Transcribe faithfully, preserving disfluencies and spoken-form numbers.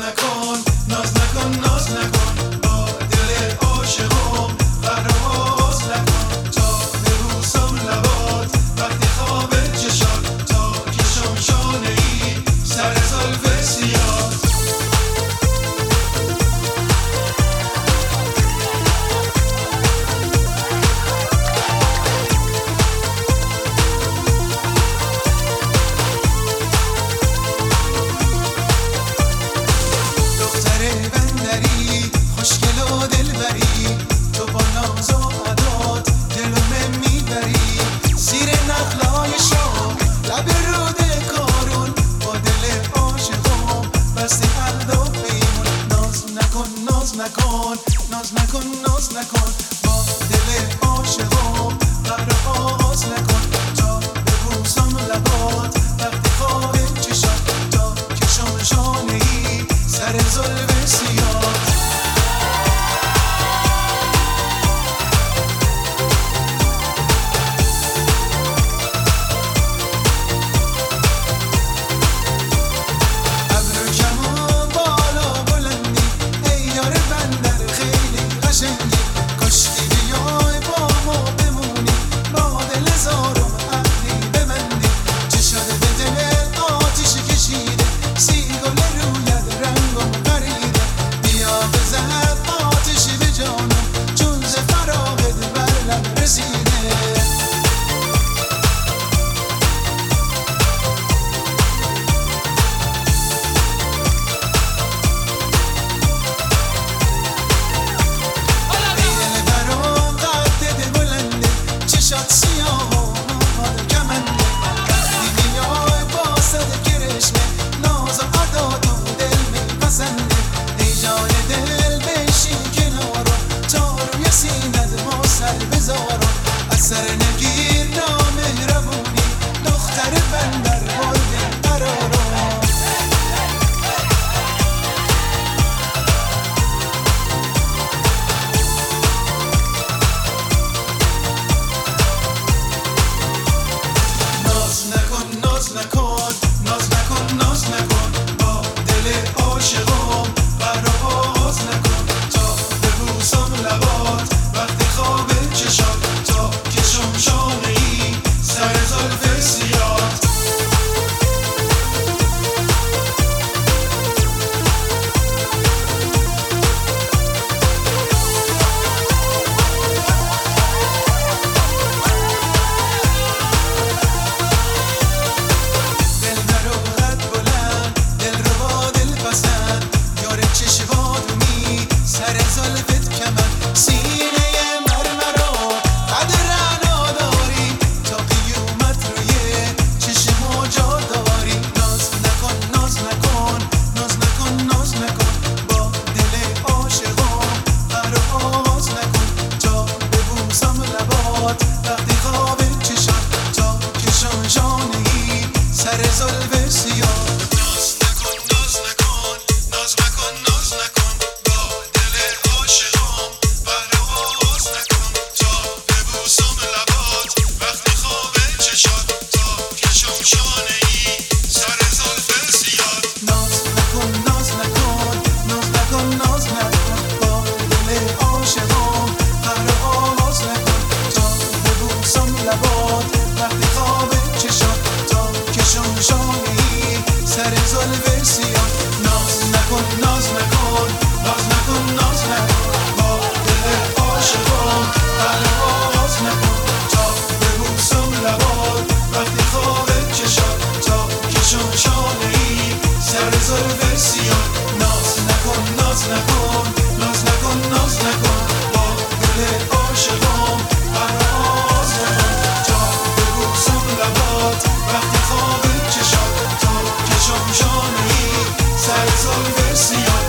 نکن ناز نکن ناز نکن با دل عاشقم قراز نکن تا ببوسم لبات وقتی خواب چشات تا کشم شانه ای سر زلف سیاه خوشگل و دلبری تو با ناز و عدات دلم میبری زیر نخلای شام لب رود کارون با دل عاشقم بسته قلب و پیمون ناز نکن ناز نکن ناز نکن ناز نکن با دل عاشقم قهر آغاز نکن تا ببوسم لبات وقتی خواب چشات تا کشم شانه ای سر زلف سیاه سر نگیر نامهربونی دختر بندر برده قرارو ناز نکن ناز نکن ناز نکن ناز نکن با دل عاشقم قهر آغاز نکن تا ببوسم لبات وقتی خواب چشات کشم شانه ای سر زلف سیاه دل برو قد بلند دل رو با دل پسند یار چشماتونی سر زلفت کمند سینه مرمرا قدر وقتی خواب چشات تا کشم شانه ای سر زلف سیاه ناز نکن ناز نکن ناز نکن ناز نکن با دل عاشقم قهر آغاز نکن تا ببوسم لبات وقتی خواب چشات تا کشم شانه ای سر زلف سیاه ناز نکن ناز نکن ناز نکن ناز نکن با دل عاشقم قهر آغاز نکن لبات وقتی خواب چشات تا کشم شانه ای سر زلف سیاه ناز نکن ناز نکن ناز نکن ناز نکن با دل عاشقم قهر آغاز نکن تا ببوسم لبات وقتی خواب چشات تا کشم شانه ای سر زلف سیاه ناز نکن ناز نکن ناز نکن ناز نکن با دل عاشقم قهر آغاز نکن وقتی خواب چشات تا کشم شانه ای سر زلف سیاه